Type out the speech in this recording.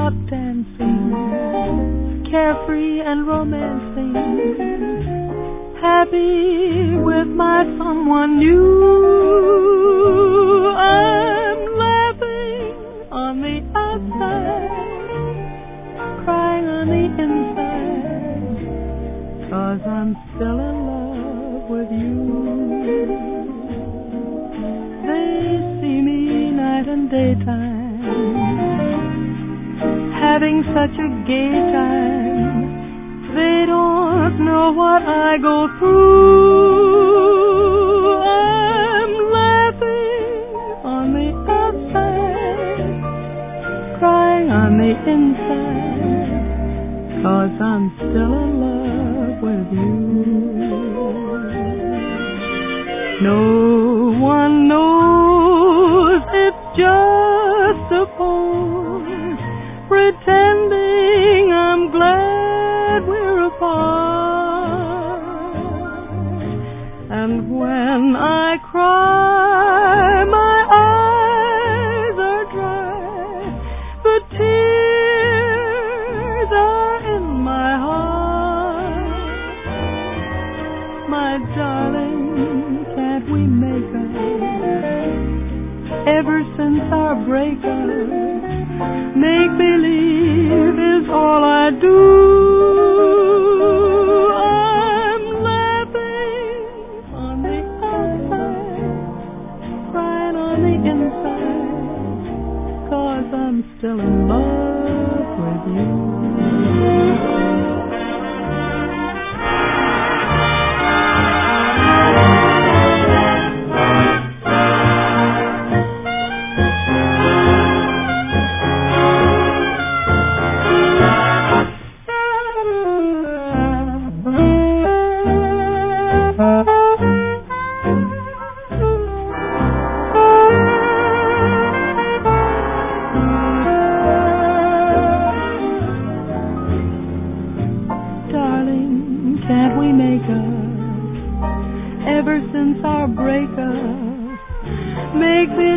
out dancing, carefree and romancing, happy with my someone new. I'm laughing on the outside, crying on the inside, 'cause I'm still in love with you. They see me night and daytime, having such a gay time. They don't know what I go through. I'm laughing on the outside, crying on the inside, 'cause I'm still in love with you. No one knows, it's just a pose, pretending I'm glad we're apart. And when I cry, my eyes are dry, the tears are in my heart. My darling, can't we make up? Ever since our breakup, make believe is all I do. I'm laughing on the outside, crying on the inside, 'cause I'm still in love with you. Ever since our breakup, make me